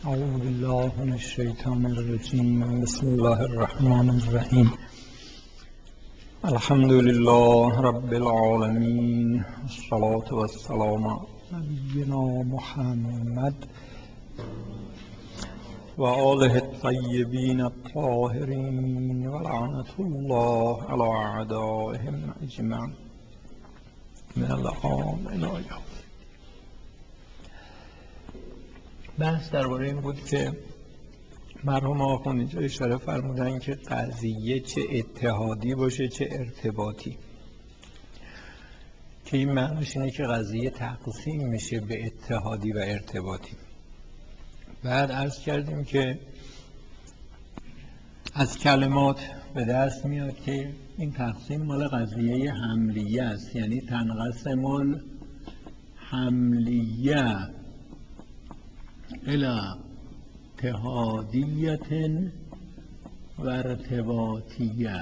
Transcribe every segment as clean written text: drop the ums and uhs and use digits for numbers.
اعوذ بالله من الشیطان الرجیم. بسم الله الرحمن الرحیم. الحمد لله رب العالمین، الصلاة والسلام علی نبینا محمد و آله الطیبین الطاهرین و لعنة الله علی اعدائهم اجمعین من الآن الی یوم. بحث درباره این بود که مرحوم آخوند اینجا اشاره فرمودن که قضیه چه اتحادی باشه چه ارتباطی، که این معنیش اینه که قضیه تقسیم میشه به اتحادی و ارتباطی. بعد عرض کردیم که از کلمات به دست میاد که این تقسیم مال قضیه حملیه است، یعنی تنقسم الحملیه الى اتحادیت و ارتباطیه.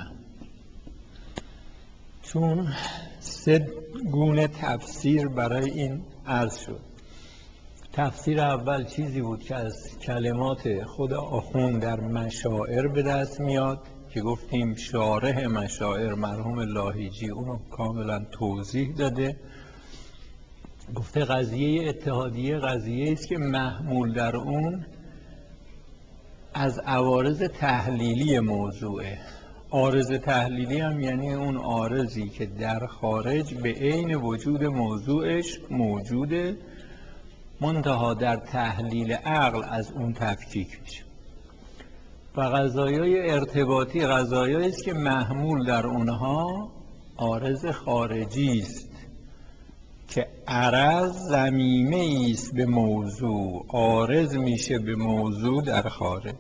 چون سه گونه تفسیر برای این عرض شد. تفسیر اول چیزی بود که از کلمات خود آخوند در مشاعر به دست میاد که گفتیم شارح مشاعر مرحوم لاهیجی اونو کاملا توضیح داده. گفته قضیه اتحادیه قضیه است که محمول در اون از عوارض تحلیلی موضوعه. عارض تحلیلی هم یعنی اون عارضی که در خارج به عین وجود موضوعش موجوده، منتها در تحلیل عقل از اون تفکیک میشه. و قضایای ارتباطی قضایایی است که محمول در اونها عارض خارجی است که عرض ضمیمه است به موضوع، عارض میشه به موضوع در خارج.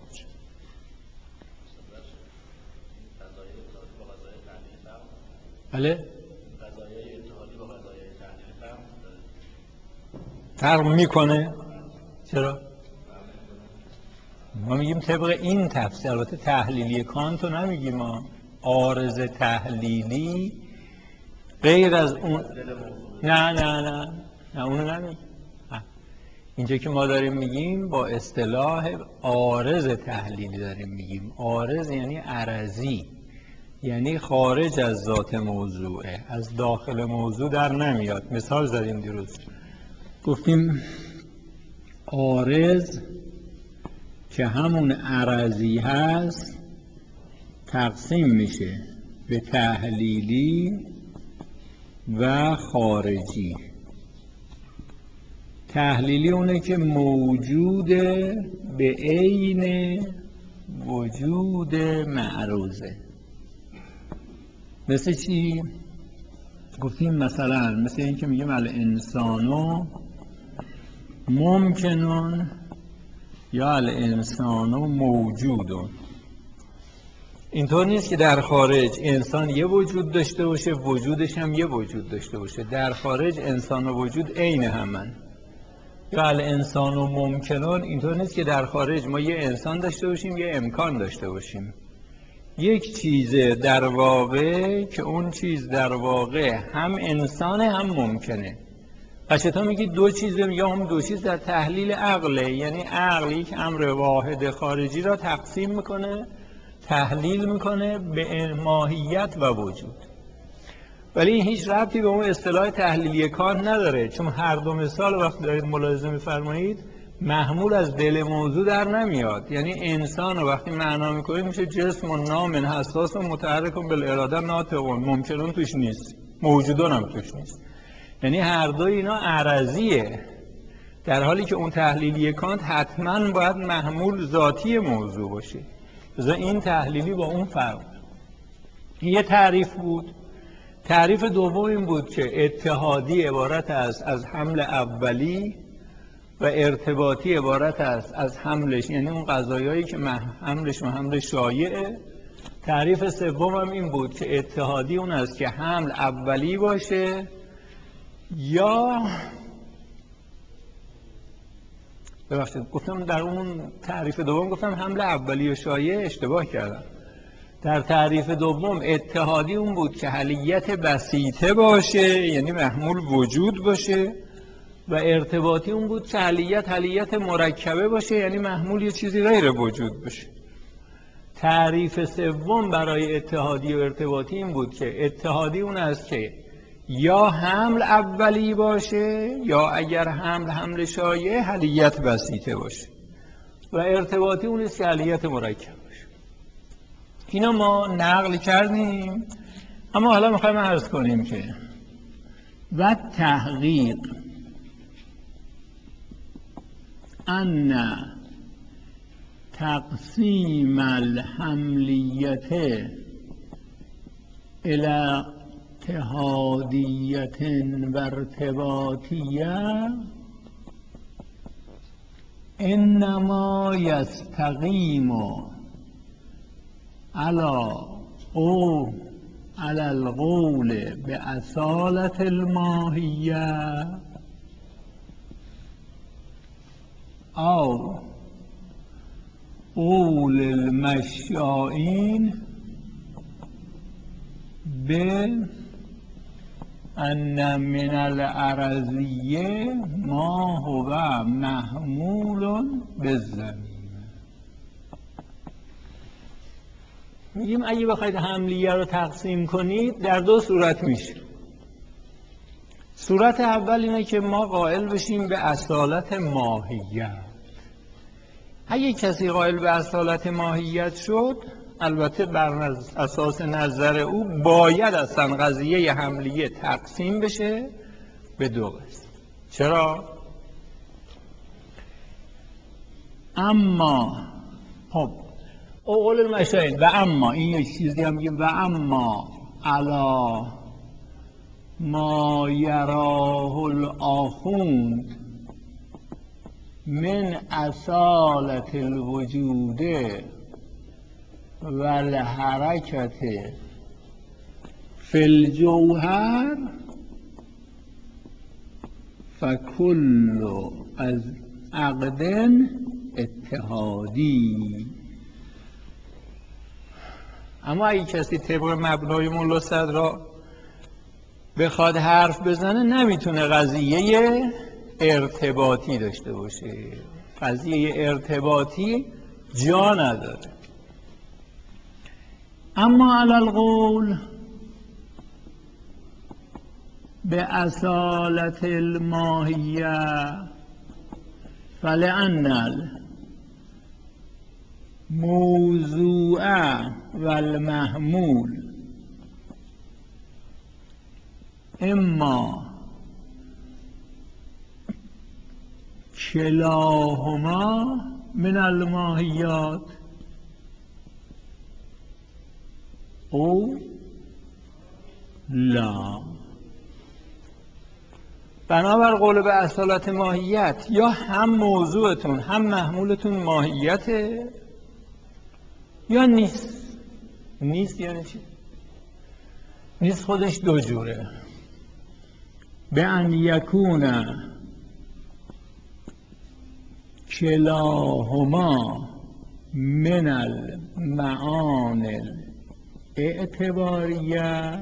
بله؟ فرق میکنه؟ چرا؟ ما میگیم طبق این تفسیر، البته تحلیلی کانتو نمیگیم ما. عارض تحلیلی غیر از اون نه اونو نمیگیم. اینجا که ما داریم میگیم با اصطلاح عارض تحلیلی داریم میگیم. عارض یعنی عرضی، یعنی خارج از ذات موضوعه، از داخل موضوع در نمیاد. مثال زدیم دیروز، گفتیم عارض که همون عرضی هست تقسیم میشه به تحلیلی و خارجی. تحلیلی اونه که موجوده به عین وجود معروضه. مثل چی؟ گفتیم مثلا مثل این که میگیم الانسانو ممکنون یا الانسانو موجودون. اینطور نیست که در خارج انسان یه وجود داشته باشه وجودش هم یه وجود داشته باشه. در خارج انسان و وجود عین همن. یا الانسان و ممکنون اینطور نیست که در خارج ما یه انسان داشته باشیم یه امکان داشته باشیم. یک چیزه در واقع که اون چیز در واقع هم انسانه هم ممکنه. قشتا میگی دو چیزه یا هم دو چیز در تحلیل عقله، یعنی عقل یک امر واحد خارجی را تقسیم میکنه، تحلیل میکنه به ماهیت و وجود. ولی این هیچ ربطی به اون اصطلاح تحلیلی کانت نداره، چون هر دو مثال وقتی دارید ملاحظه میفرمایید محمول از دل موضوع در نمیاد. یعنی انسان رو وقتی معنا میکنید میشه جسم و نام حساس و متحرک بالاراده ناطقون، ممکنون توش نیست، موجودون هم توش نیست. یعنی هر دو اینا عرضیه، در حالی که اون تحلیلی کانت حتما باید محمول ذاتی موضوع باشه. لذا این تحلیلی با اون فرق. این یه تعریف بود. تعریف دوم این بود که اتحادی عبارت است از حمل اولی و ارتباطی عبارت است از حملش، یعنی اون قضایایی که حملش و حمل شایعه. تعریف سوم هم این بود که اتحادی اون است که حمل اولی باشه یا ببخشید گفتم در اون تعریف دوم گفتم حمل اولی و شایعه، اشتباه کردم. در تعریف دوم اتحادی اون بود که حلیت بسیطه باشه، یعنی محمول وجود باشه، و ارتباطی اون بود که حلیت مرکبه باشه، یعنی محمول یه چیزی غیر وجود باشه. تعریف سوم برای اتحادی و ارتباطی این بود که اتحادی اون است که یا حمل اولی باشه یا اگر حمل شایع حلیت بسیطه باشه، و ارتباطی اون است که حلیت مرکب باشه. اینا ما نقل کردیم، اما حالا میخوایم عرض کنیم که و تحقیق ان تقسیم الحملیت الى اتحادیت و ارتباطیه انما یستقیم على القول باصالة الماهیه او قول المشائین به ان من الارضیه ما هو محمول بالزمین. میگیم اگه بخواید حملیه رو تقسیم کنید در دو صورت میشه. صورت اول اینه که ما قائل بشیم به اصالت ماهیت. اگه کسی قائل به اصالت ماهیت شد، البته بر اساس نظر او باید اصلا قضیه حملیه تقسیم بشه به دو قسم. چرا؟ اما خب قول المشاهین و اما این یک چیزی هم میگیم و اما علا ما یراه الاخوند من اصالت الوجود و الحرکت فی الجوهر فکل از عقد اتحادی. اما اگه کسی طبق مبنای ملا صدرا بخواد حرف بزنه نمیتونه قضیه ارتباطی داشته باشه. قضیه ارتباطی جا نداره. اما علی القول به اصالت الماهیه فلأن الموضوع و المحمول اما کلاهما من الماهیات او لا. بنابر قول به اصالت ماهیت یا هم موضوعتون هم محمولتون ماهیته یا نیست. نیست یعنی چی؟ نیست خودش دو جوره. به ان یکون کلاهما من المعانی الاعتباریه.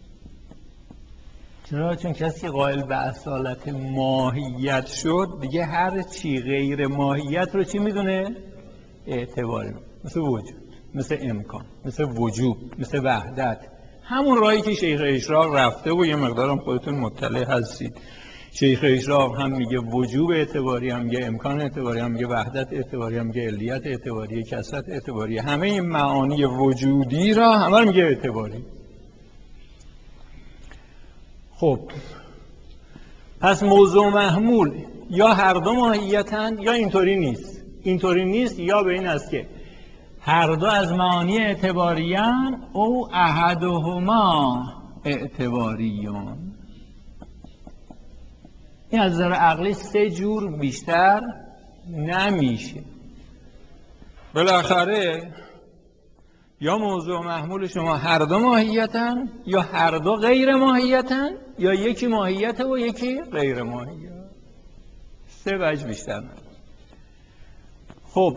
چرا؟ چون کسی قائل به اصالت ماهیت شد دیگه هر چی غیر ماهیت رو چی میدونه؟ اعتباری. مثل وجود، مثل امکان، مثل وجوب، مثل وحدت. همون راهی که شیخ اشراق رفته و یه مقدارم خودتون مطلع هستید. شیخ اشراق هم میگه وجوب اعتباری، هم میگه امکان اعتباری، هم میگه وحدت اعتباری، هم میگه علیت اعتباری، کثرت اعتباری. همه این معانی وجودی را همه رو میگه اعتباری. خب پس موضوع محمول یا هر دو ماهیتن یا اینطوری نیست. اینطوری نیست یا به این است که هر دو از معانی اعتباریان او احدهما اعتباریون. این از نظر عقلی سه جور بیشتر نمیشه. بالاخره یا موضوع محمول شما هر دو ماهیتن یا هر دو غیر ماهیتن یا یکی ماهیت و یکی غیر ماهیت. سه وجه بیشتر نداره. خب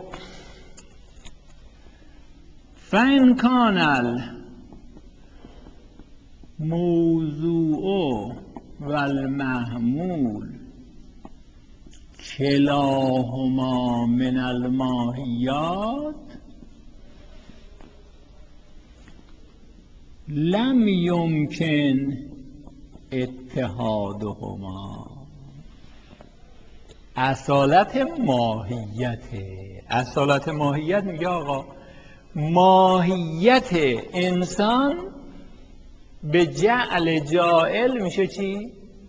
فإن کان الموضوع و المحمول کلاهما من الماهیات لم یمکن اتحادهما. اصالت ماهیت میگه آقا ماهیت انسان به جعل جائل میشه چی؟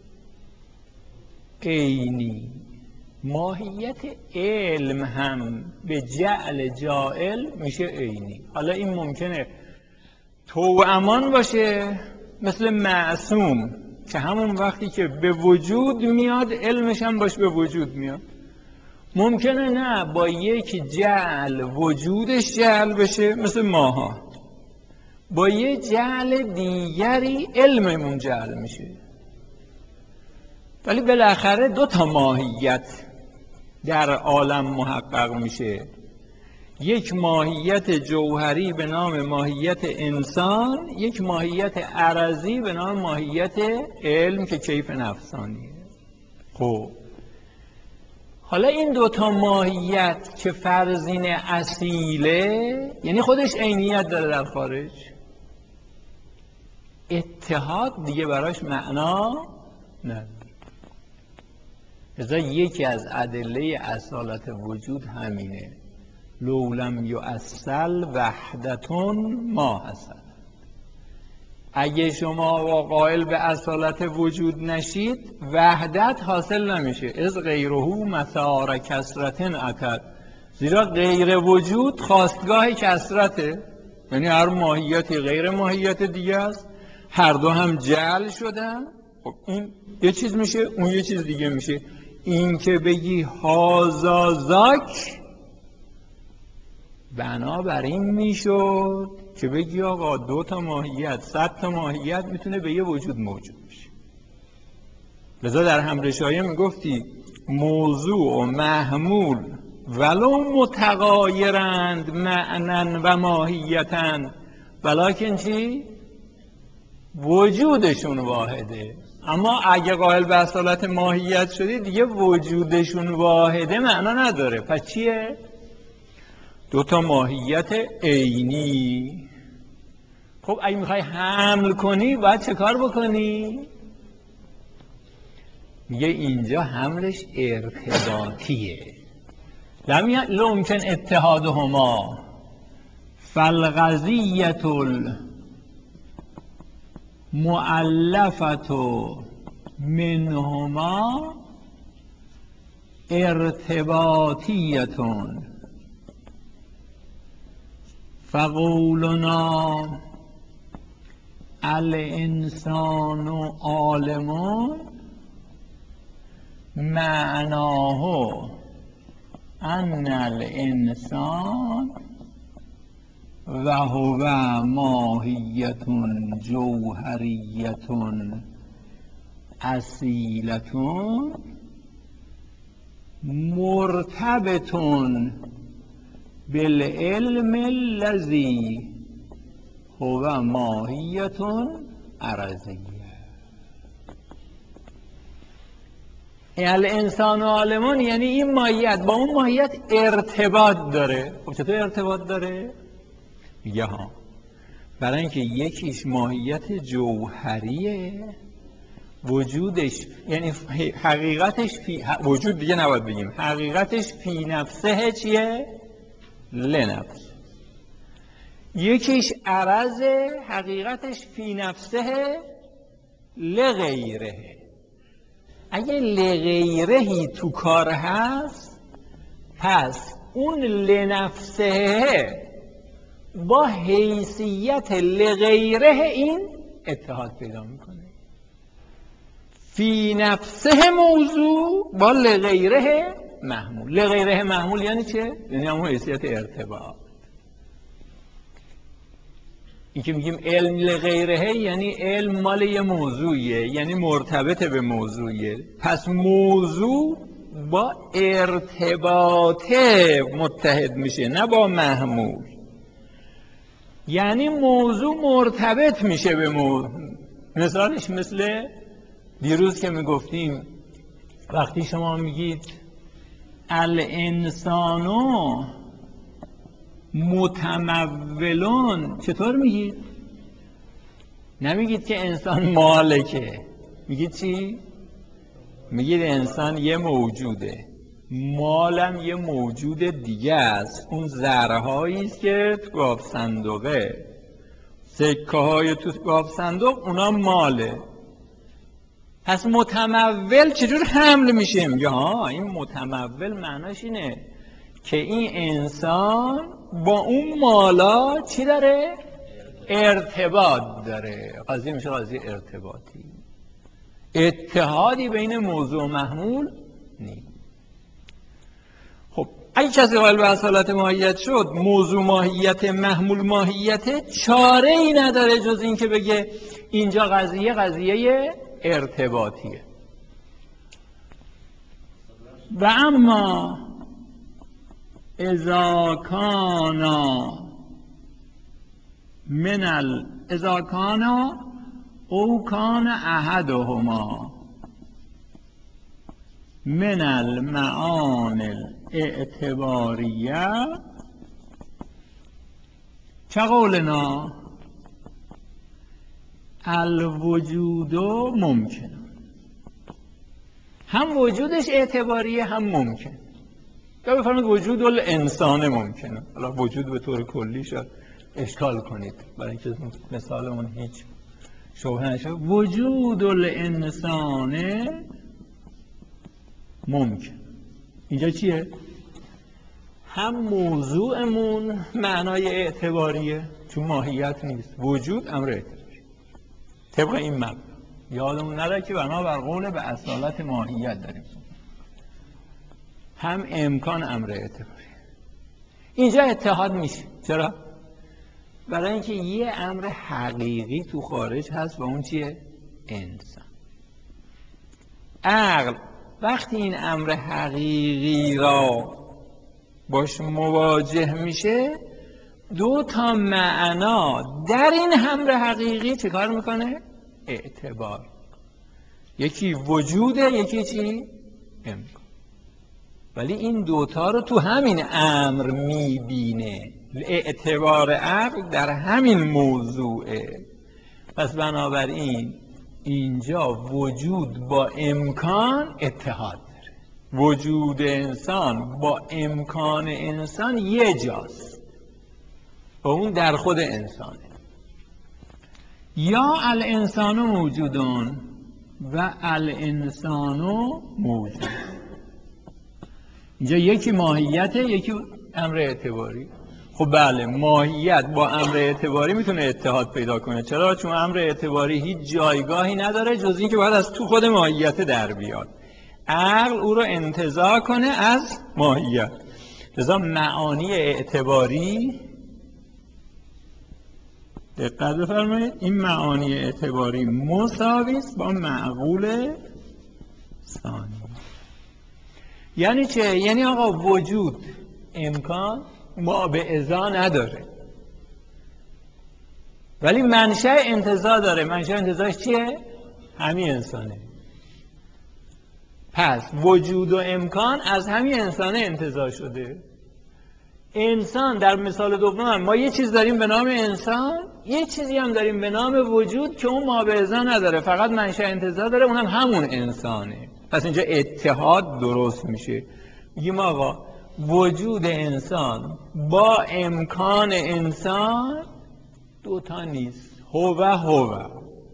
عینی. ماهیت علم هم به جعل جائل میشه عینی. حالا این ممکنه توامان باشه مثل معصوم که همون وقتی که به وجود میاد علمش هم باش به وجود میاد. ممکنه نه با یک جعل وجودش جعل بشه مثل ماها، با یک جعل دیگری علممون جعل میشه. ولی بالاخره دو تا ماهیت در عالم محقق میشه، یک ماهیت جوهری به نام ماهیت انسان، یک ماهیت عرضی به نام ماهیت علم که کیف نفسانیه. خب حالا این دوتا ماهیت که فرزین اصیله، یعنی خودش عینیت داره در خارج، اتحاد دیگه براش معنا نداره. لذا یکی از ادله اصالت وجود همینه، لولم یؤصل وحدتون ما حصل. اگه شما قائل به اصالت وجود نشید وحدت حاصل نمیشه. از غیره مثار کثرت اتت، زیرا غیر وجود خواستگاه کثرته، یعنی هر ماهیتی غیر ماهیت دیگه است، هر دو هم جعل شدن. خب این یه چیز میشه، اون یه چیز دیگه میشه. این که بگی هازا زاک بنابراین میشد که بگی آقا دو تا ماهیت 100 تا ماهیت میتونه به یه وجود موجود بشه. لذا در همرشایه میگفتی موضوع و محمول ولو متغایرند معنن و ماهیتن ولکن چی؟ وجودشون واحده. اما اگه قائل به اصالت ماهیت شدی دیگه وجودشون واحده معنا نداره. پس چیه؟ دوتا ماهیت عینی. خب اگه میخوای حمل کنی باید چه کار بکنی؟ میگه اینجا حملش ارتباطیه. لم یمکن اتحادهما فالقضیة المؤلفة منهما ارتباطیة فقولنا الانسان عالم معناه ان الانسان و هو ماهیت جوهریت اصیلت مرتبط بالعلم الذی هو ماهیت عرضیه. الانسان عالمون یعنی این ماهیت با اون ماهیت ارتباط داره. خب چطور ارتباط داره؟ میگه ها برای اینکه یکیش ماهیت جوهریه، وجودش یعنی حقیقتش وجود دیگه نباید بگیم، حقیقتش فی نفسه چیه؟ لنفس. یکیش عرض، حقیقتش فی نفسه لغیره. اگه لغیرهی تو کار هست پس اون لنفسه با حیثیت لغیره این اتحاد پیدا میکنه. فی نفسه موضوع با لغیره محمول. لغیره محمول یعنی چه؟ یعنی همون حیثیت ارتباط. این که میگیم علم لغیره یعنی علم مال یه موضوعیه، یعنی مرتبط به موضوعیه. پس موضوع با ارتباط متحد میشه نه با محمول. یعنی موضوع مرتبط میشه به مثالش مثل دیروز که میگفتیم وقتی شما میگید الانسانو متمولون چطور میگید؟ نمیگید که انسان مالکه، میگید چی؟ میگید انسان یه موجوده، مالم یه موجود دیگه است. اون ذرهایی است که تو گاف صندوقه، سکه های تو گاف صندوق، اونا ماله. پس متمول چجور حمل میشه؟ میگه ها این متمول معناش اینه که این انسان با اون مالا چی داره؟ ارتباط داره. قضیه میشه قضیه ارتباطی، اتحادی بین موضوع و محمول نیست. خب اگه کسی قائل به اصالت ماهیت شد، موضوع ماهیت، محمول ماهیت، چاره ای نداره جز این که بگه اینجا قضیه ارتباطیه. و اما اذا کان او کان احدهما من المعانی الاعتباریه كقولنا الوجود ممکن، هم وجودش اعتباریه هم ممکن. یا بفرمایید وجود الانسان ممکنه. حالا وجود به طور کلی شد اشکال کنید برای اینکه مثالمون هیچ شبهه نشه. وجود الانسان ممکن اینجا چیه؟ هم موضوعمون معنای اعتباریه چون ماهیت نیست، وجود امر اعتباری طبق این مبدا. یادمون نره که بنابر قول به اصالت ماهیت داریم، هم امکان امر اعتباری. اینجا اتحاد میشه. چرا؟ برای اینکه یه امر حقیقی تو خارج هست و اون چیه؟ انسان. عقل وقتی این امر حقیقی را باش مواجه میشه، دو تا معنا در این امر حقیقی چه کار میکنه؟ اعتبار. یکی وجوده، یکی چی؟ امکان. ولی این دوتا رو تو همین امر میبینه. اعتبار عقل در همین موضوعه. پس بنابراین اینجا وجود با امکان اتحاد داره. وجود انسان با امکان انسان یه جاست و اون در خود انسانه. یا الانسان موجودون و الانسان موجود. اینجا یکی ماهیته، یکی امر اعتباری. خب بله، ماهیت با امر اعتباری میتونه اتحاد پیدا کنه. چرا؟ چون امر اعتباری هیچ جایگاهی نداره جز این که باید از تو خود ماهیت در بیاد. عقل او رو انتزاع کنه از ماهیت. لذا معانی اعتباری، دقت بفرمایید، این معانی اعتباری مساوی است با معقول ثانی. یعنی چه؟ یعنی آقا وجود امکان ما به ازا نداره ولی منشأ انتزاع داره. منشأ انتزاعش چیه؟ همین انسانه. پس وجود و امکان از همین انسانه انتزاع شده. انسان در مثال دوم ما یه چیز داریم به نام انسان، یه چیزی هم داریم به نام وجود که اون ما به ازا نداره، فقط منشأ انتزاع داره، اونم همون انسانه. پس اینجا اتحاد درست میشه. میگیم آقا وجود انسان با امکان انسان دوتا نیست. هو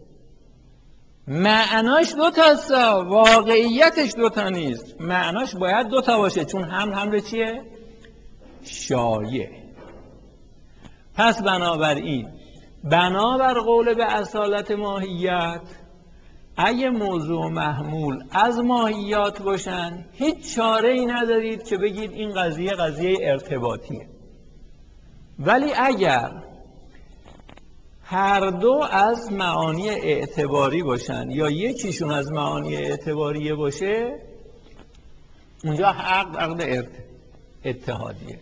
معناش دوتاست، واقعیتش دوتا نیست. معناش باید دوتا باشه چون هم به چیه؟ شایع. پس بنابراین بنابر قول به اصالت ماهیت، اگه موضوع محمول از ماهیات باشن هیچ چاره ای ندارید که بگید این قضیه ارتباطیه. ولی اگر هر دو از معانی اعتباری باشن یا یکیشون از معانی اعتباریه باشه، اونجا عقد اتحادیه.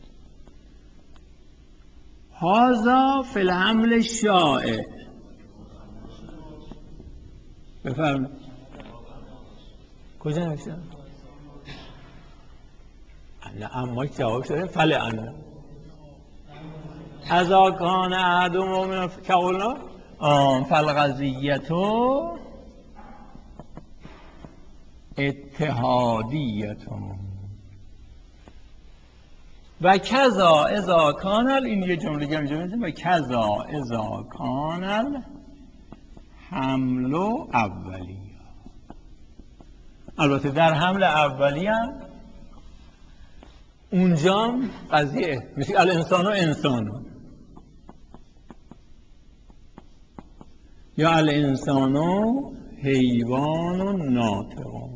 هذا فی الحمل الشائع. بفرمایید. کجا نوشتم؟ اما جواب شده فلعن اذا کان احد مؤمنا کقولنا فالقضیة اتحادیة و کذا اذا کان این یه جمله میگم و کذا اذا کان حمل اولی. البته در حمل اولی هم اونجا قضیه میشه الانسان و انسان یا الانسان و حیوان و ناطق.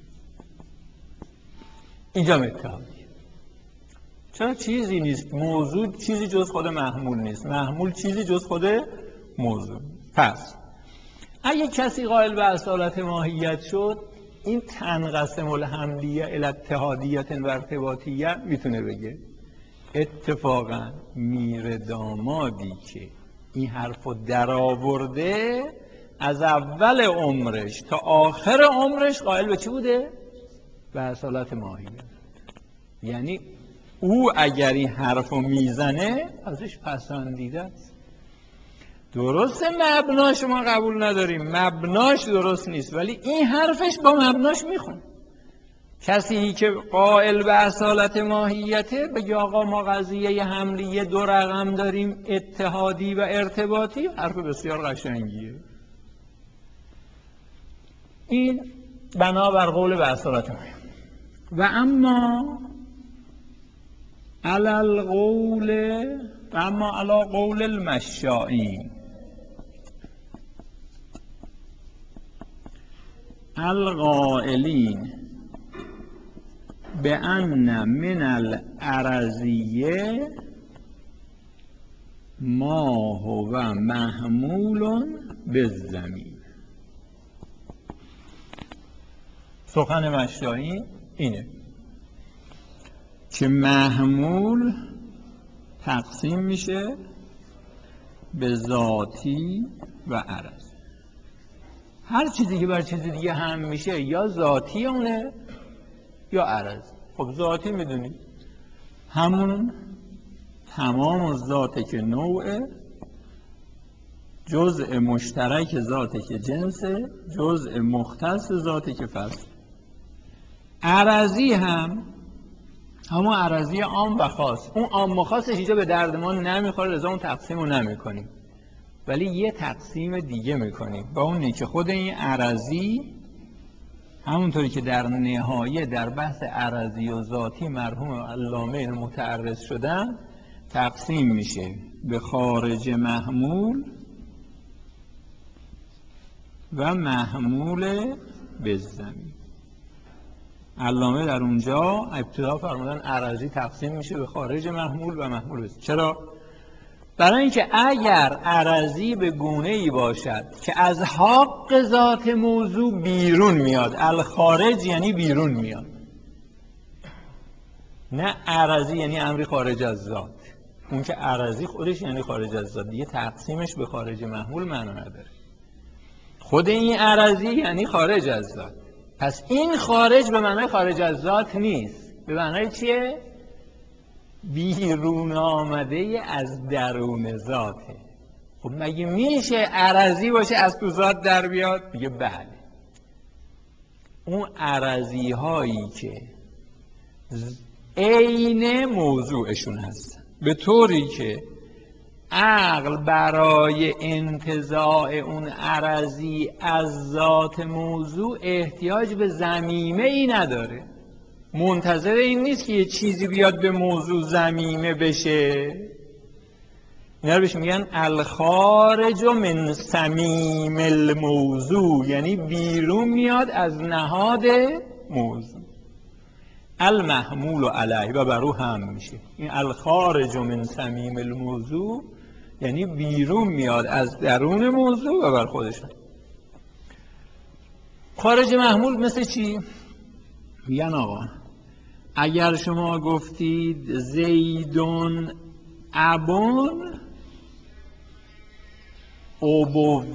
اینجا اتحادی چرا چیزی نیست، موضوع چیزی جز خود محمول نیست، محمول چیزی جز خود موضوع. پس اگه کسی قائل به اصالت ماهیت شد، این تنقسم الحملیه الی اتحادیت و ارتباطیه میتونه بگه. اتفاقا میر دامادی که این حرفو در آورده از اول عمرش تا آخر عمرش قائل به چی بوده؟ به اصالت ماهیت. یعنی او اگر این حرفو میزنه ازش پسندیده است. درسته مبناش ما قبول نداریم، مبناش درست نیست، ولی این حرفش با مبناش میخونه. کسی که قائل به اصالت ماهیته بگه آقا ما قضیه حملیه دو رقم داریم، اتحادی و ارتباطی، حرف بسیار قشنگیه. این بنابر قول به اصالت ماهیت. و اما علی قول المشائین القائلین بأن من العرضیه ما هو محمول بالضمیر. سخن مشائین اینه که محمول تقسیم میشه به ذاتی و عرض. هر چیزی که بر چیز دیگه هم میشه یا ذاتی اونه یا عرض. خب ذاتی میدونید همون تمام ذاته که نوعه، جزء مشترک ذاته که جنسه، جزء مختص ذاته که فصل. عرضی هم همون عرضی عام و خاص. اون عام و خاصش اینجا به درد ما نمیخوره، لذا اون تقسیم رو نمیکنیم، ولی یه تقسیم دیگه میکنیم با اونی که خود این عرضی همونطوری که در نهایه در بحث عرضی و ذاتی مرحوم علامه متعرض شدن تقسیم میشه به خارج محمول و محمول بالضمیر. علامه در اونجا ابتدا فرمودن عرضی تقسیم میشه به خارج محمول و محمول بالضمیر. چرا؟ برای اینکه اگر عرضی به گونه‌ای باشد که از حق ذات موضوع بیرون میاد، الخارج یعنی بیرون میاد، نه عرضی یعنی امری خارج از ذات. اون که عرضی خودش یعنی خارج از ذات، دیگه تقسیمش به خارج محمول معنا نداره. خود این عرضی یعنی خارج از ذات. پس این خارج به معنای خارج از ذات نیست، به معنای چیه؟ بیرون آمده از درون ذاته. خب مگه میشه عرضی باشه از تو ذات در بیاد؟ میگه بله. اون عرضی هایی که عین موضوعشون هست، به طوری که عقل برای انتزاع اون عرضی از ذات موضوع احتیاج به ضمیمه ای نداره، منتظر این نیست که یه چیزی بیاد به موضوع ضمیمه بشه. اینا رو بهش میگن الخارج من صمیم الموضوع، یعنی بیرون میاد از نهاد موضوع. المحمول علیه و بر او هم میشه. این الخارج من صمیم الموضوع یعنی بیرون میاد از درون موضوع و بر خودش. خارج محمول مثل چی؟ میگن آقا اگر شما گفتید زیدون ابون،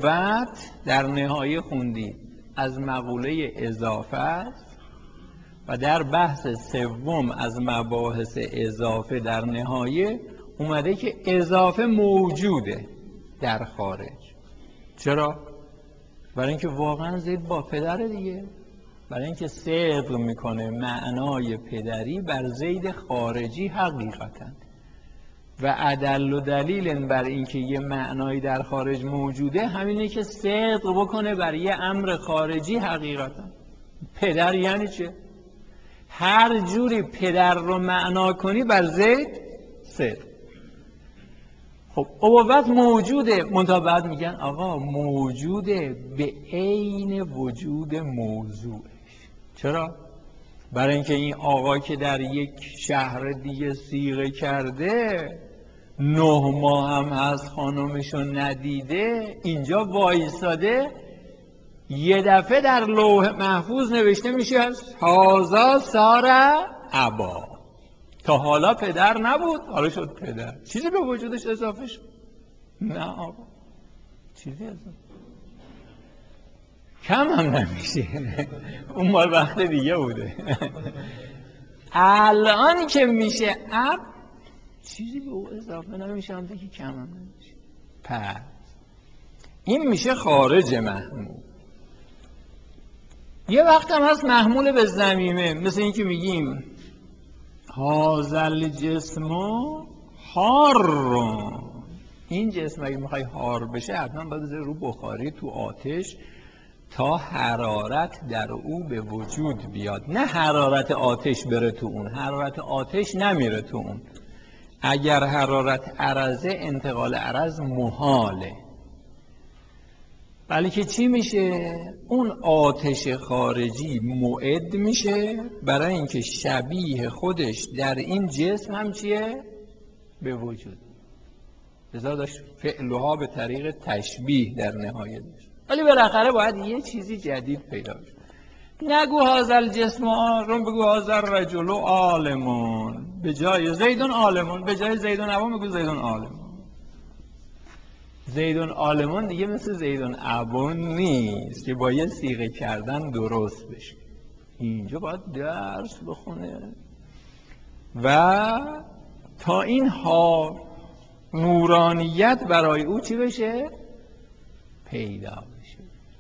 ابوت در نهایه خوندید از مقوله اضافه است و در بحث سوم از مباحث اضافه در نهایه اومده که اضافه موجوده در خارج. چرا؟ برای اینکه واقعا زید با پدر دیگه، برای اینکه صدق میکنه معنای پدری بر زید خارجی حقیقتا. و ادل و دلیل بر اینکه یه معنایی در خارج موجوده همینه که صدق بکنه بر یه امر خارجی حقیقتا. پدر یعنی چه؟ هر جوری پدر رو معنا کنی بر زید صدق. خب ابوت موجوده، منتها بعد میگن آقا موجوده به عین وجود موضوعش. چرا؟ برای اینکه این آقا که در یک شهر دیگه صیغه کرده 9 ماه هم هست خانمشو ندیده، اینجا وایساده یه دفعه در لوح محفوظ نوشته میشه هازا سار ابا. تا حالا پدر نبود، حالا شد پدر. چیزی به وجودش اضافه شد؟ نه آقا، چیزی اضافه کم هم نمیشه. اون مال وقت دیگه بوده. الان که میشه اب چیزی به او اضافه نمیشه، هم دیگه کم هم نمیشه. پس این میشه خارج محمول. یه وقت هم هست محمول به ضمیمه، مثل این که میگیم هازل جسمو حار. این جسم اگه میخوای حار بشه حتما باید بذاری رو بخاری تو آتش تا حرارت در او به وجود بیاد، نه حرارت آتش بره تو اون. حرارت آتش نمیره تو اون. اگر حرارت عرضه، انتقال عرض محاله. بلکه چی میشه؟ اون آتش خارجی معد میشه برای اینکه شبیه خودش در این جسم هم چیه؟ به وجود. لذا داشت فعلها به طریق تشبیه در نهایت داشت. ولی بالاخره باید یه چیزی جدید پیدا بشه. نگو هازل جسم آرون، بگو هازل رجل عالمون. به جای زیدون عالمون، به جای زیدون عوام بگو زیدون عالمون. زیدون عالمون دیگه مثل زیدون عوام نیست که با یه صیغه کردن درست بشه. اینجا باید درس بخونه و تا این ها نورانیت برای او چی بشه؟ پیدا بشه.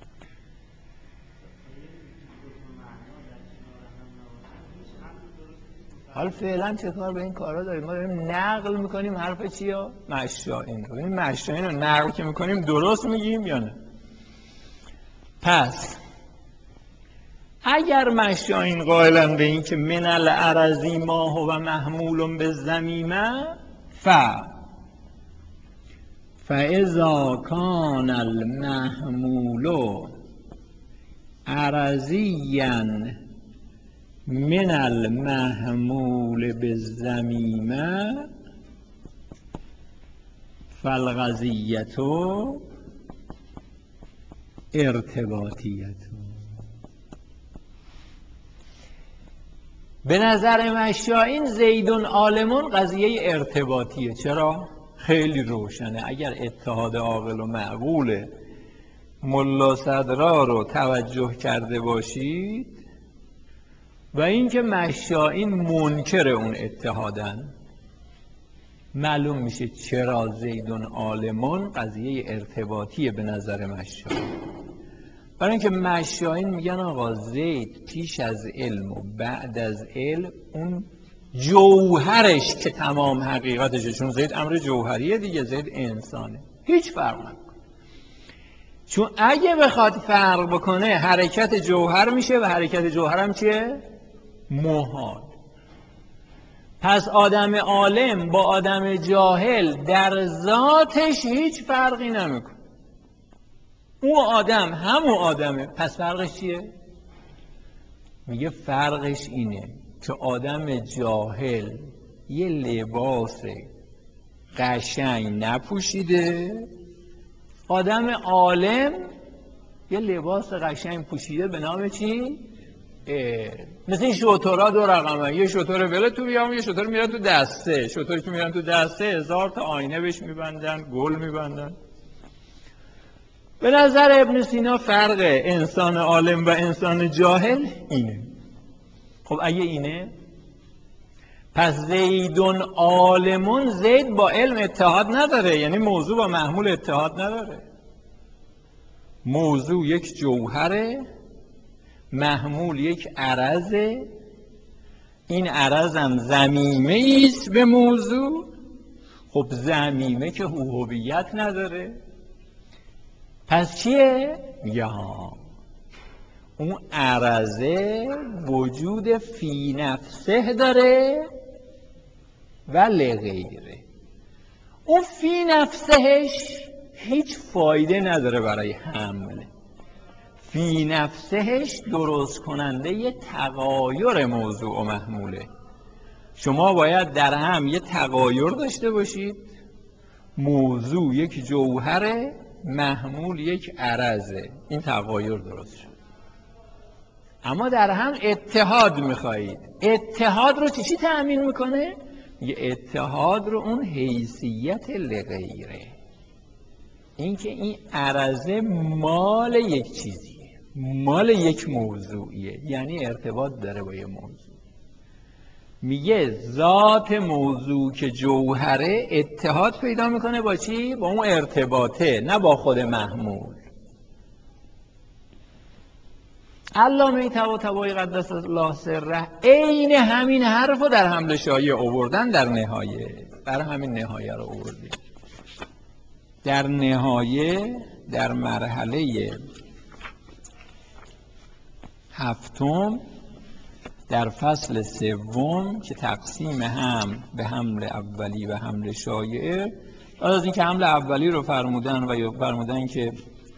حالا فعلا چه کار به این کارا داریم؟ ما داریم نقل میکنیم حرف چیو؟ مشائین رو. این مشائین رو نقل که میکنیم درست میگیم یا نه؟ پس اگر مشائین قائلن به این که من الارضی ما هو محمول به ضمیمه فاذا کان المحمول ارضیا من المحمول بالضمیمه فالقضیة ارتباطیة. به نظر مشائین زیدون عالمون قضیه ارتباطیه. چرا؟ خیلی روشنه. اگر اتحاد عاقل و معقول ملا صدرا رو توجه کرده باشید و اینکه مشائین منکر اون اتحادن، معلوم میشه چرا زیدون عالمون قضیه ارتباطیه به نظر مشائین. برای اینکه مشائین میگن آقا زید پیش از علم و بعد از علم اون جوهرش که تمام حقیقتشه، چون زید امر جوهریه دیگه، زید انسانه، هیچ فرق نکنه. چون اگه بخواد فرق بکنه حرکت جوهر میشه و حرکت جوهر هم چیه؟ محال. پس آدم عالم با آدم جاهل در ذاتش هیچ فرقی نمیکنه. اون آدم همون آدمه. پس فرقش چیه؟ میگه فرقش اینه که آدم جاهل یه لباس قشنگ نپوشیده، آدم عالم یه لباس قشنگ پوشیده به نام چی؟ مثل این شطورها دو رقمه، یه شطور بله تو بیام، یه شطور میرن تو دسته. شطوری که میرن تو دسته 1000 تا آینه بهش میبندن، گل میبندن. به نظر ابن سینا فرق انسان عالم و انسان جاهل اینه. خب خب اگه اینه، پس زیدون عالمون، زید با علم اتحاد نداره، یعنی موضوع با محمول اتحاد نداره. موضوع یک جوهره، محمول یک عرضه، این عرض هم ضمیمه ایست به موضوع. خب ضمیمه که هویت نداره، پس چیه؟ یا اون عرضه وجود فی نفسه داره و لغیره. اون فی نفسهش هیچ فایده نداره برای حمل. فی نفسهش درست کننده یه تغایر موضوع و محموله. شما باید در هم یه تغایر داشته باشید، موضوع یک جوهره، محمول یک عرضه، این تغایر درست شد. اما در هم اتحاد میخواهید. اتحاد رو چی تأمین میکنه؟ یه اتحاد رو اون حیثیت لغیره، این که این عرضه مال یک چیزیه، مال یک موضوعیه، یعنی ارتباط داره با یه موضوع. میگه ذات موضوع که جوهره اتحاد پیدا میکنه با چی؟ با اون ارتباطه، نه با خود محمول. علامه طباطبایی قدس الله سره عین همین حرف رو در حمله شایع آوردن در نهایه، برای همین نهایه رو آوردیم. در نهایه در مرحله هفتم در فصل سوم که تقسیم هم به حمل اولی و حمل شایعه، بعد از اینکه حمل اولی رو فرمودن و فرمودن که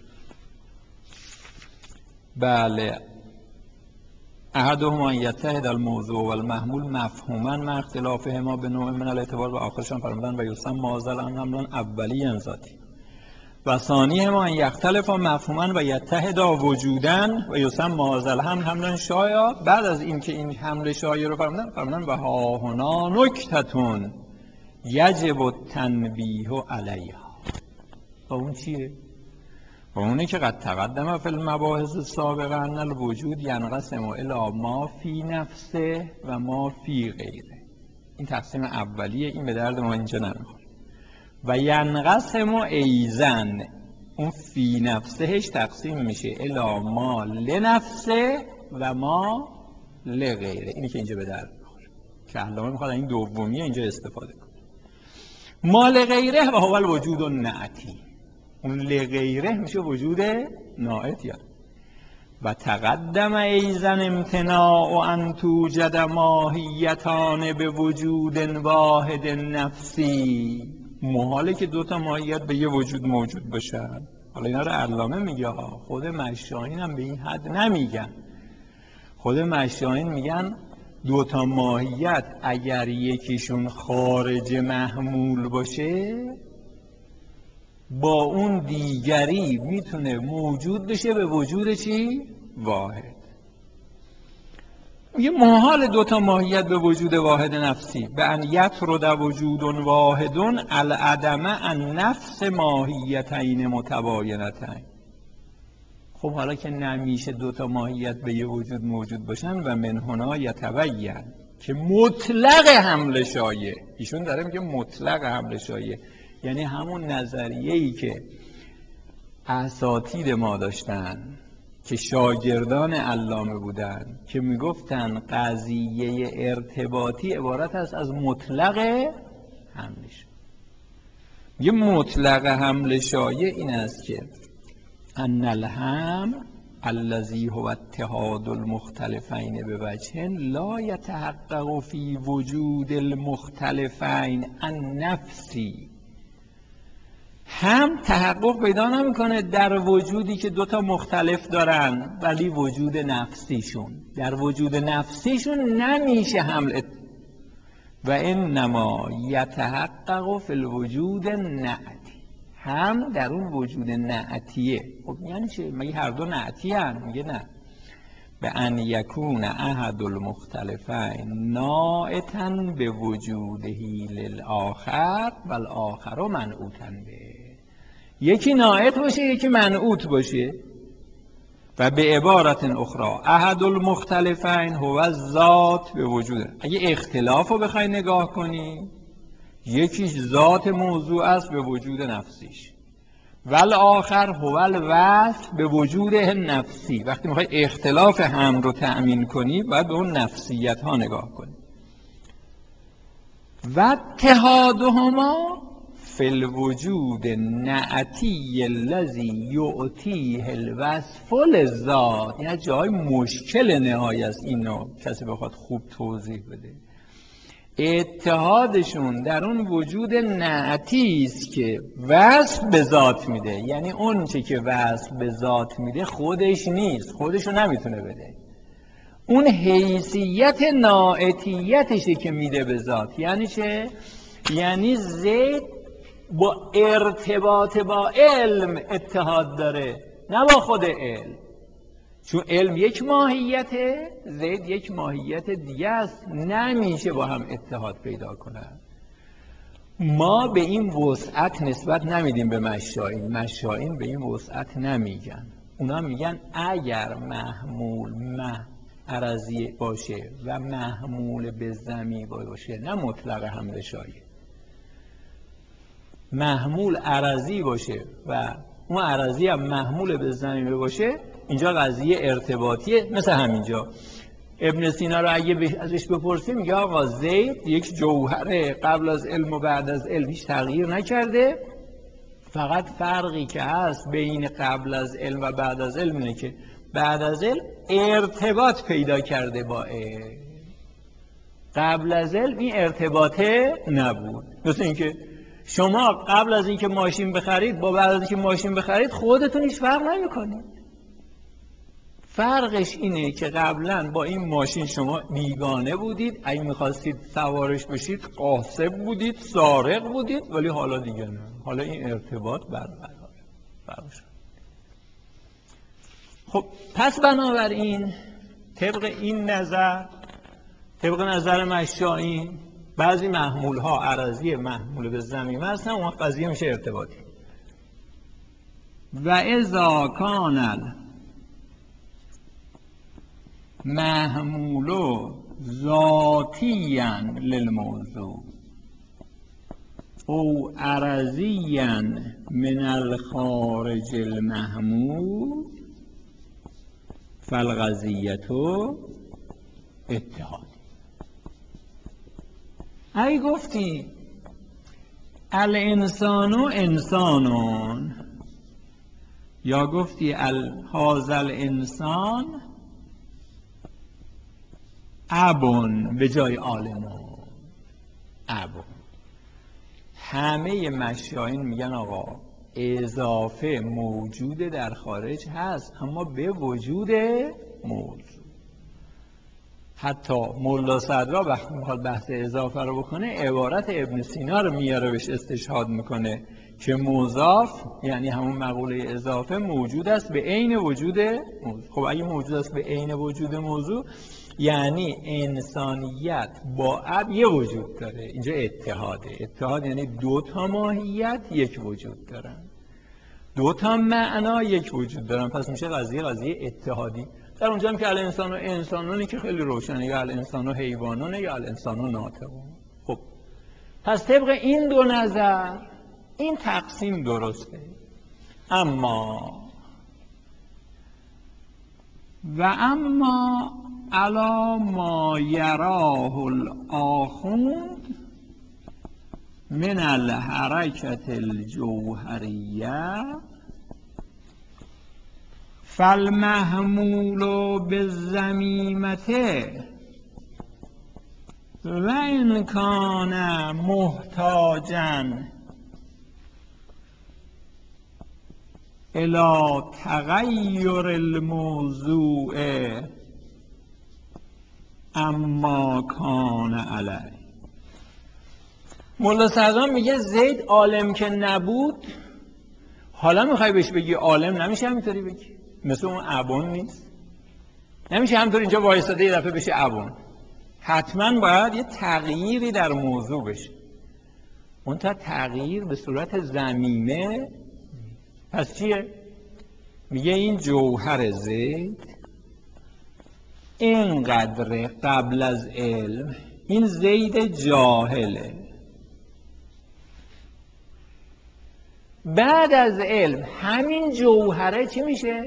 بله احدهما یتحد الموضوع و المحمول مفهوما مع اختلافهما به نوع من الاعتبار، و آخرشان فرمودن و یسمى معضل حملا اولی ذاتی و ثانیهما ان یختلف مفهوما و یتحدا وجودا و یسمى معضل حملا شایع. بعد از اینکه این حمل شایع رو فرمودن و ها هنا نکتتون یجب التنبیه علیها. و اون چیه؟ و اونه که قد تقدم فی المباحث السابقه ان الوجود ینقسم الی ما فی نفسه و ما فی غیره. این تقسیم اولیه، این به درد ما اینجا نمیخوره. و ینقسم ایزن، اون فی نفسهش تقسیم میشه الی ما لنفسه و ما لغیره. اینی که اینجا به درد میخوره که علامه میخواد این دومیه اینجا استفاده کنه. ما لغیره و هو الوجود النعتی، اون لغیره میشه وجود ناعت. یا و تقدم ایزن امتناع و ان توجد ماهیتان به وجود واحد نفسی. محاله که دوتا ماهیت به یه وجود موجود باشن. حالا اینا رو علامه میگه، خود مشاهین هم به این حد نمیگن. خود مشاهین میگن دوتا ماهیت اگر یکیشون خارج محمول باشه با اون دیگری میتونه موجود بشه به وجود چی؟ واحد. یه محال دوتا ماهیت به وجود واحد نفسی به ان یطرد وجود واحد العدم ان نفس ماهیتین متباینتین. خب حالا که نمیشه دوتا ماهیت به یه وجود موجود باشن و من هنا یتبین که مطلق حمل شایع، ایشون داره میگه مطلق حمل شایع، یعنی همون نظریه‌ای که اساتید ما داشتن که شاگردان علامه بودن که میگفتن قضیه ارتباطی عبارت است از مطلق حمل شایع. یه مطلق حمل شایع این است که ان الهم الذي هو اتحاد المختلفین به وجه لا يتحقق فی وجود المختلفین النفسی. هم تحقق پیدا نمیکنه در وجودی که دوتا مختلف دارن ولی وجود نفسیشون، در وجود نفسیشون نمیشه حمل. و انما یتحقق فی الوجود النعتی، هم در اون وجود نعتیه. خب یعنی چه؟ مگه هر دو نعتی هن؟ میگه نه. به ان یکون احد المختلفین ناعتا به وجودهی للآخر و الاخر منعوتا به. یکی ناعت باشه یکی منعوت باشه. و به عبارت اخرى احد المختلفین هو الذات به وجود. اگه اختلاف رو بخوای نگاه کنی، یکیش ذات موضوع است به وجود نفسیش، والآخر هو الوصف به وجود نفسی. وقتی میخوای اختلاف هم رو تأمین کنی باید به اون نفسیت ها نگاه کنی. و اتحادهما فی الوجود نعتی الذی یعطیه الوصف للذات. یعنی جای مشکل نهایی است اینو کسی بخواد خوب توضیح بده. اتحادشون در اون وجود نعتی است که وصف به ذات میده. یعنی اون چه که وصف به ذات میده خودش نیست، خودشو نمیتونه بده، اون حیثیت ناعتیتشه که میده به ذات. یعنی چه؟ یعنی زید با ارتباط با علم اتحاد داره، نه با خود علم. چون علم یک ماهیته، زید یک ماهیت دیگه است، نمیشه با هم اتحاد پیدا کنن. ما به این وسعت نسبت نمیدیم به مشائین، مشائین به این وسعت نمیگن. اونا میگن اگر محمول عرضی باشه و محمول به ضمیع باشه، نه مطلق حمل شایع، محمول عرضی باشه و اون عرضی هم محمول به ضمیع باشه، اینجا قضیه ارتباطیه. مثل همینجا ابن سینا رو اگه ازش بپرسی میگه آقا زید یک جوهره، قبل از علم و بعد از علم هیچ تغییر نکرده، فقط فرقی که هست بین قبل از علم و بعد از علم اینه که بعد از علم ارتباط پیدا کرده با علم، قبل از علم این ارتباطه نبود. مثل اینکه شما قبل از اینکه ماشین بخرید با بعد از اینکه ماشین بخرید خودتون هیچ فرق نمی‌کنید. فرقش اینه که قبلا با این ماشین شما بیگانه بودید، اگه می‌خواستید سوارش بشید غاصب بودید، سارق بودید، ولی حالا دیگه نه، حالا این ارتباط برقراره. خب پس بنابراین طبق این نظر، طبق نظر مشائین، بعضی محمول ها عرضی محمول به ضمیع هستن، اون قضیه میشه ارتباطی. و اذا کان محمول ذاتیا للموضوع او عرضیا من الخارج المحمول فالقضیة اتحاد. اگه گفتی الانسان انسانون، یا گفتی هذا الانسان ابون به جای عالمون، ابون، همه مشایین میگن آقا اضافه موجود در خارج هست اما به وجود موضوع. حتی مولا صدرا وقتی میخواد بحث اضافه رو بکنه عبارت ابن سینا رو میاره بهش استشهاد میکنه که مضاف یعنی همون مقوله اضافه موجود است به عین وجود موضوع. خب اگه موجود است به عین وجود موضوع یعنی انسانیت با اب یه وجود داره. اینجا اتحاده. اتحاد یعنی دو تا ماهیت یک وجود دارن، دو تا معنا یک وجود دارن، پس میشه قضیه اتحادی. در اونجا هم که الانسان و انسانونه که خیلی روشنه، یا الانسان و حیوانونه یا الانسان و ناطقون. خب پس طبق این دو نظر این تقسیم درسته. اما علی ما یراه الاخوند من الحرکت الجوهریه فالمحمول بالضمیمته و ان کان محتاجا الی تغییر الموضوع اما کان علیه. مولا صدرا میگه زید عالم که نبود، حالا میخوای بهش بگی عالم، نمیشه همینطوری بگی، مثل اون ابون نیست، نمیشه همینطور اینجا وایساده یه دفعه بشه ابون، حتما باید یه تغییری در موضوع بشه. اون تا تغییر به صورت ضمیمه، پس چیه؟ میگه این جوهر زید اینقدر قبل از علم، این زید جاهله، بعد از علم همین جوهره چی میشه؟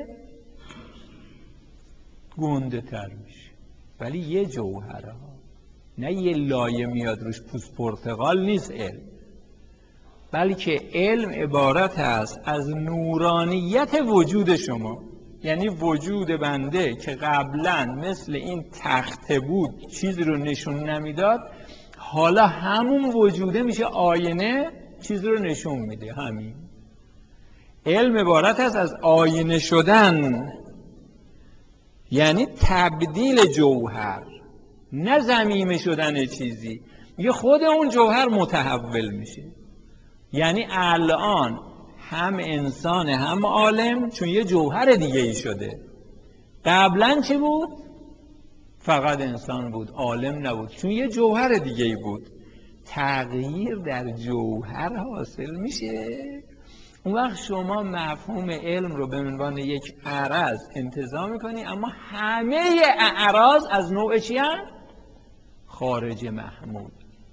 گنده تر میشه. ولی یه جوهره ها، نه یه لایه میاد روش پوست پرتقال نیست علم، بلکه علم عبارت است از نورانیت وجود شما. یعنی وجود بنده که قبلا مثل این تخته بود چیزی رو نشون نمیداد، حالا همون وجوده میشه آینه، چیزی رو نشون میده. همین علم عبارت است از آینه شدن، یعنی تبدیل جوهر، نه ضمیمه شدن چیزی. میگه خود اون جوهر متحول میشه. یعنی الان هم انسان هم عالم، چون یه جوهر دیگه ای شده. قبلا چی بود؟ فقط انسان بود، عالم نبود، چون یه جوهر دیگه ای بود. تغییر در جوهر حاصل میشه. اون وقت شما مفهوم علم رو به عنوان یک عرض انتزاع میکنی، اما همه اعراض از نوع چی هم؟ خارج محمول.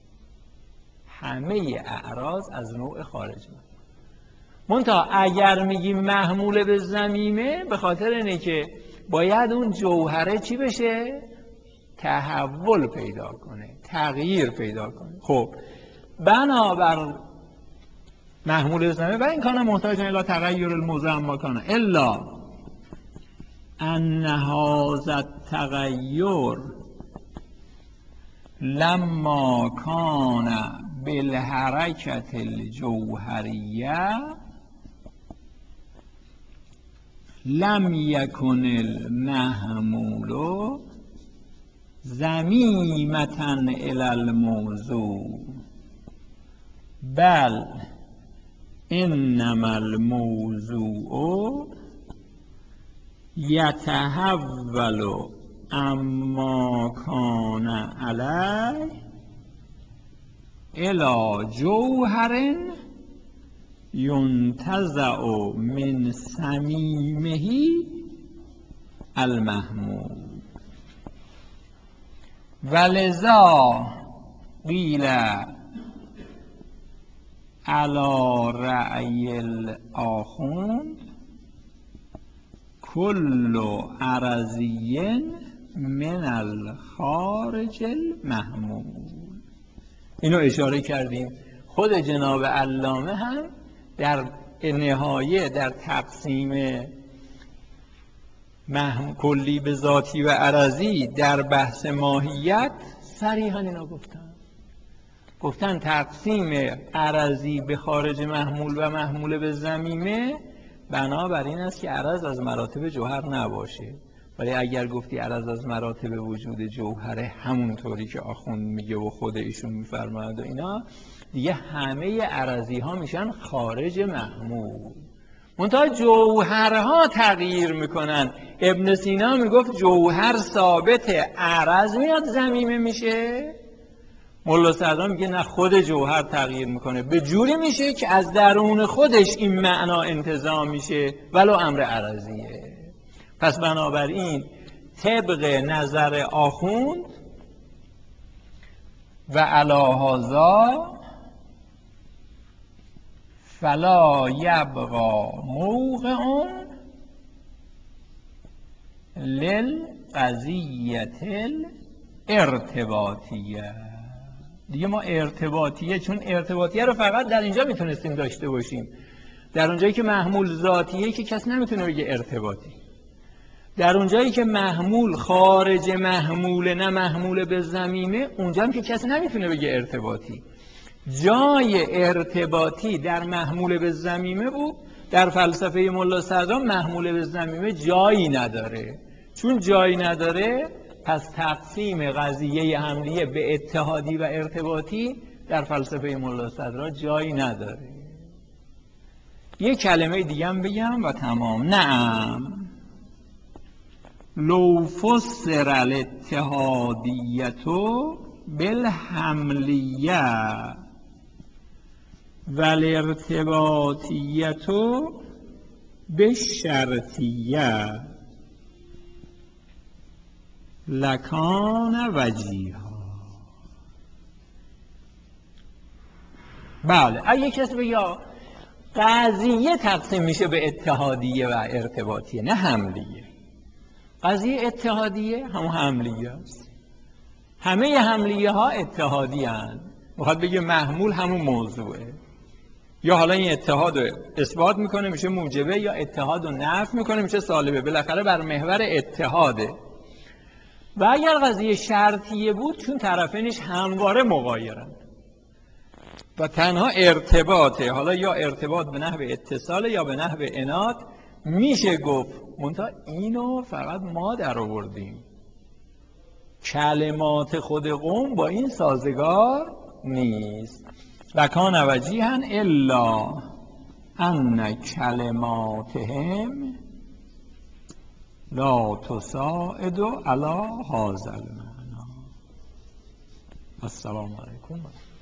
همه اعراض از نوع خارج محمول. منتها اگر میگیم محمول به ضمیمه، به خاطر اینه که باید اون جوهره چی بشه؟ تحول پیدا کنه، تغییر پیدا کنه. خب بنابر محمول به ضمیمه و این کانه محتاج الا تغییر الموضع اما کانه الا ان هذا التغیر لما کان بالحرکت الجوهریه لم یکن المحمول ضمیمة الی الموضوع بل انما الموضوع یتحول اما کان علیه الی جوهر ینتزع من صمیمه المحمول ولذا قیل علی رأی الآخوند کل عرضی من الخارج المحمول. اینو اشاره کردیم. خود جناب علامه هم در نهایه در تقسیم کلی به ذاتی و عرضی در بحث ماهیت صریحاً اینا گفتن تقسیم عرضی به خارج محمول و محمول به ضمیمه بنابراین است که عرض از مراتب جوهر نباشه. ولی اگر گفتی عرض از مراتب وجود جوهره، همونطوری که آخوند میگه و خود ایشون میفرماید و اینا، دیگه همه عرضی ها میشن خارج محمول. منتها جوهرها تغییر میکنن. ابن سینا میگفت جوهر ثابت، عرض میاد ضمیمه میشه. مولا صدرا میگه نه، خود جوهر تغییر میکنه، به جوری میشه که از درون خودش این معنا انتزاع میشه، ولو امر عرضیه. پس بنابراین طبق نظر آخوند و علی هذا فلا یبقى موقع للقضیة الارتباطیه. دیگه ما ارتباطیه، چون ارتباطیه رو فقط در اینجا میتونستیم داشته باشیم، در اونجایی که محمول ذاتیه که کس نمیتونه بگه ارتباطی. در اونجایی که محمول خارج محمول، نه محمول به ضمیمه، اونجا هم که کسی نمیتونه بگه ارتباطی. جای ارتباطی در محمول به ضمیمه بود. در فلسفه ملا صدرا محمول به ضمیمه جایی نداره. چون جایی نداره، پس تقسیم قضیه حملیه به اتحادی و ارتباطی در فلسفه ملا صدرا جایی نداره. یک کلمه دیگه هم بگم و تمام. نعم لو فسر الاتحادیه بالحملیه والارتباطیه به شرطیه لکان وجیها. بله اگه کسی بگه قضیه تقسیم میشه به اتحادیه و ارتباطیه نه حملیه. قضیه اتحادیه همون حملیه است. همه حملیه ها اتحادی هستند. میخواد بگه محمول همون موضوعه. یا حالا این اتحاد رو اثبات میکنه میشه موجبه، یا اتحاد رو نفی میکنه میشه سالبه. بالاخره بر محور اتحاده. و اگر قضیه شرطیه بود چون طرفینش همواره مغایرن و تنها ارتباطه، حالا یا ارتباط به نحو اتصال یا به نحو عناد، میشه گفت منتها اینو فقط ما در آوردیم، کلمات خود قوم با این سازگار نیست. لکان وجیها الا ان کلماتهم لا تساعد علی هذا المعنی. السلام علیکم.